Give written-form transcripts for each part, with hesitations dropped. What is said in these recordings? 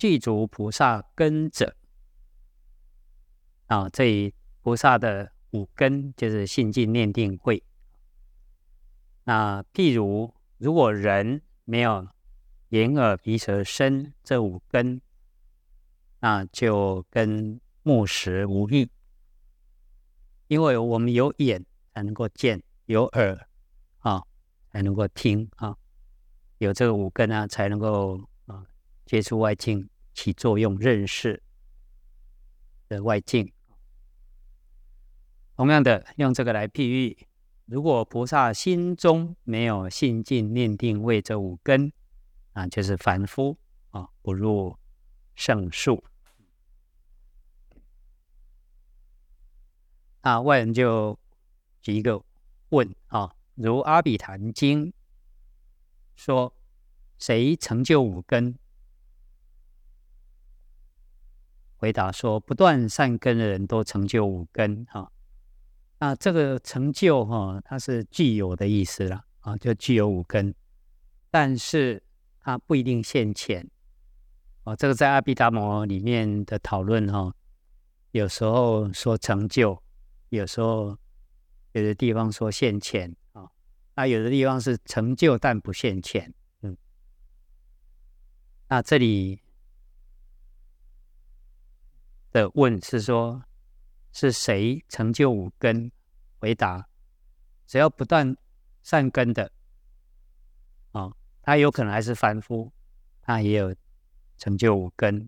具足菩萨根者，这里菩萨的五根就是信进念定慧。那譬如果人没有眼耳鼻舌身这五根，那就跟木石无异。因为我们有眼才能够见，有耳才能够听有这个五根才能够接触外境，起作用，认识的外境。同样的，用这个来譬喻，如果菩萨心中没有信进念定慧这五根就是凡夫不入圣数。外人就举一个问如阿比昙经说，谁成就五根？回答说，不断善根的人都成就五根那这个成就它是具有的意思啦就具有五根，但是它不一定现前这个在阿毗达摩里面的讨论有时候说成就，有时候有的地方说现前那有的地方是成就但不现前那这里的问是说，是谁成就五根？回答，只要不断善根的他有可能还是凡夫，他也有成就五根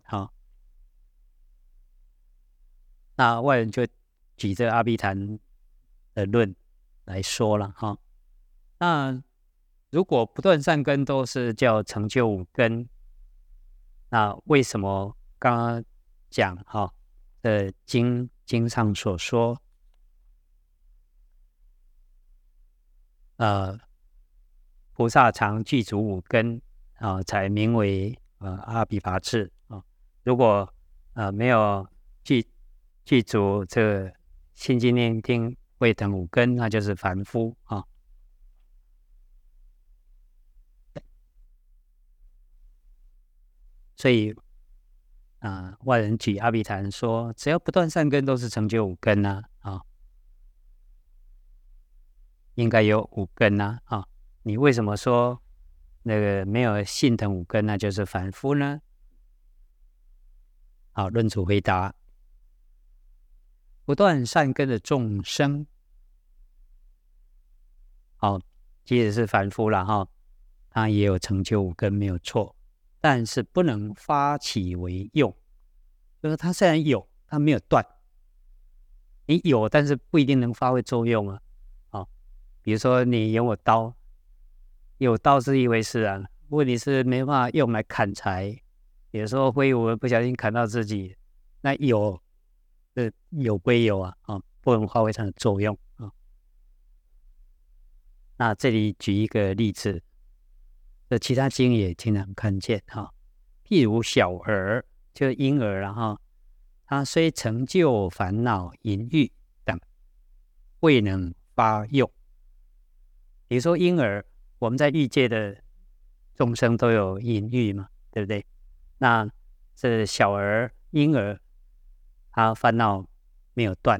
那外人就举这阿毗昙的论来说了那如果不断善根都是叫成就五根，那为什么刚刚讲经上所说菩萨常具足五根才名为阿毗跋致如果没有具足这个信进念定慧等五根，那就是凡夫所以外人举阿毗昙说，只要不断善根都是成就五根应该有五根你为什么说那个没有信等五根那就是凡夫呢？论主回答，不断善根的众生即使是凡夫啦他也有成就五根没有错，但是不能发起为用，就是他虽然有，他没有断。你有，但是不一定能发挥作用比如说你有刀，有刀是一回事问题是没办法用来砍柴，有时候挥舞不小心砍到自己，那有归有不能发挥它的作用那这里举一个例子，其他经也经常看见譬如小儿，就是婴儿他虽成就烦恼淫欲等，未能发用。比如说婴儿，我们在欲界的众生都有淫欲嘛，对不对？那这小儿婴儿他烦恼没有断，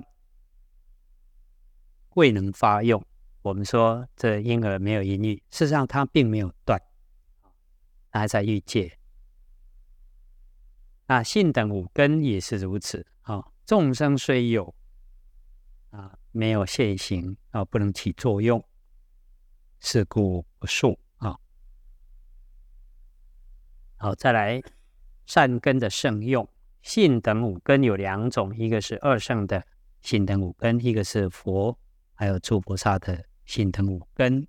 未能发用。我们说这婴儿没有淫欲，事实上他并没有断，他还在欲界。那信等五根也是如此众生虽有没有现行不能起作用，是故不数再来善根的圣用，信等五根有两种，一个是二圣的信等五根，一个是佛还有诸菩萨的信等五根。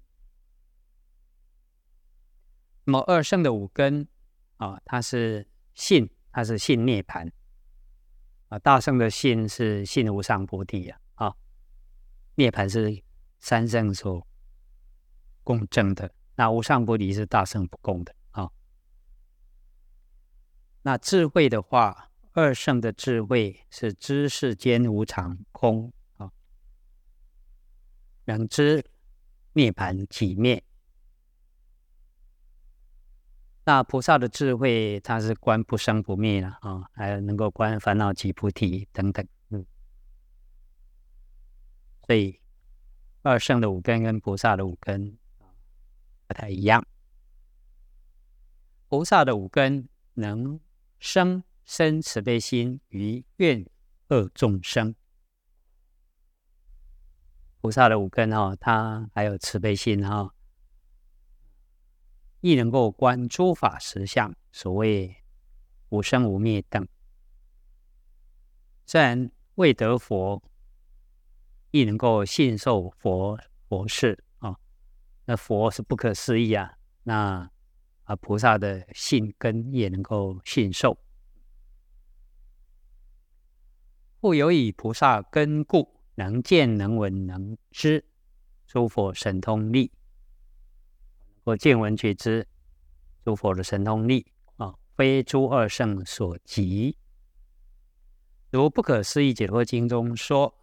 那么二圣的五根它是信，它是信涅槃大圣的信是信无上菩提涅槃是三圣所共证的，那无上菩提是大圣不共的那智慧的话，二圣的智慧是知世间无常空能知涅槃起灭。 那菩萨的智慧，它是观不生不灭了啊，还有能够观烦恼即菩提等等。所以二圣的五根跟菩萨的五根不太一样。菩萨的五根能生慈悲心于愿恶众生。菩萨的五根它还有慈悲心亦能够观诸法实相，所谓无生无灭等。虽然未得佛，亦能够信受佛事那佛是不可思议啊，那菩萨的信根也能够信受。复有以菩萨根故，能见能闻能知诸佛神通力，能够见闻觉知诸佛的神通力非诸二圣所及。如不可思议解脱经中说，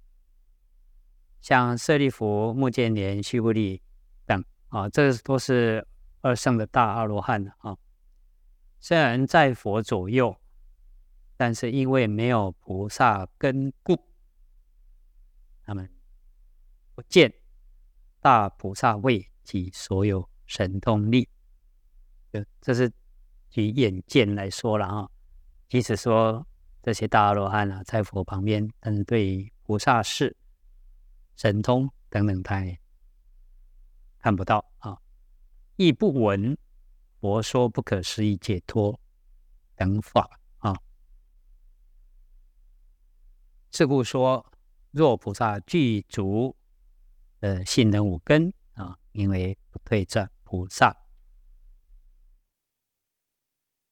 像舍利弗、目犍连、须菩提等这都是二圣的大阿罗汉虽然在佛左右，但是因为没有菩萨根故，他们不见大菩萨位及所有神通力。这是举眼见来说了即使说这些大阿罗汉在佛旁边，但是对于菩萨事、神通等等，他也看不到亦不闻佛说不可思议解脱等法是故说，若菩萨具足信能五根名为不退转菩萨。